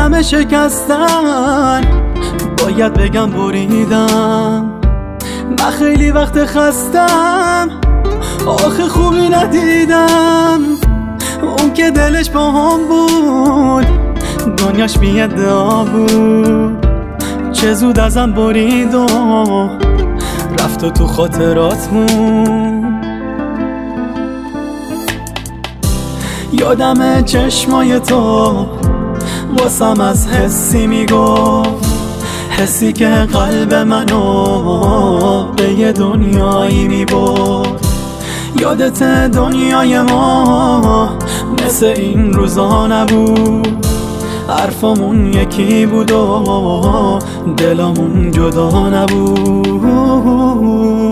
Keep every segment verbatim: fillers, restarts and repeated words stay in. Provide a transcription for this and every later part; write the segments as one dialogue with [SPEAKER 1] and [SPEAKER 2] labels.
[SPEAKER 1] همه شکستن، باید بگم بریدم. من خیلی وقت خستم، آخه خوبی ندیدم. اون که دلش با هم بود، دنیاش بی ادعا بود. چه زود ازم برید و رفت و تو خاطرات مون. یادم چشمای تو واسم از حسی میگفت، حسی که قلب منو به یه دنیایی میبرد. یادت دنیای ما مثل این روزا نبود، حرفامون یکی بود و دلامون جدا نبود.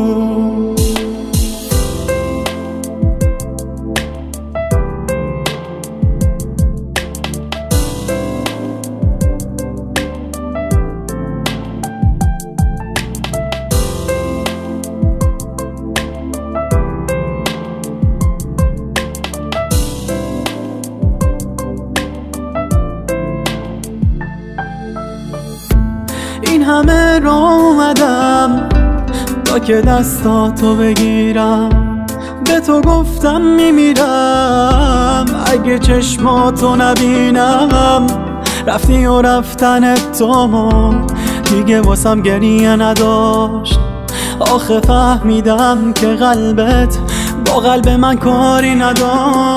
[SPEAKER 1] این همه را اومدم تا که دستاتو بگیرم، به تو گفتم میمیرم اگه چشماتو نبینم. رفتی و رفتن تو دیگه واسم گریه نداشت. آخه فهمیدم که قلبت با قلب من کاری نداشت.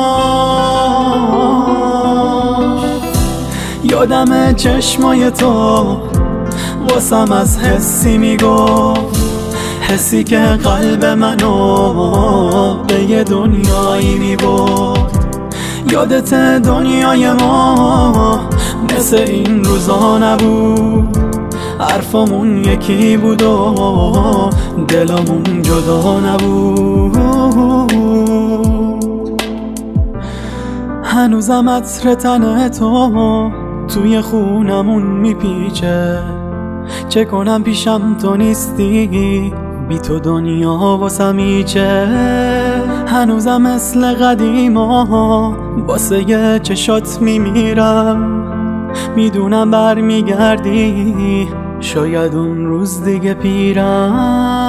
[SPEAKER 1] یادم چشمای تو واسم از حسی میگفت، حسی که قلب منو به یه دنیایی میبرد. یادت دنیای ما مثل این روزا نبود، حرفامون یکی بود و دلامون جدا نبود. هنوزم عطر تن تو توی خونمون میپیچه. چه کنم پیشم تو نیستی، بی تو دنیا واسم هیچه. هنوزم مثل قدیما واسه یه چشات میمیرم. میدونم برمیگردی، شاید اون روز دیگه پیرم.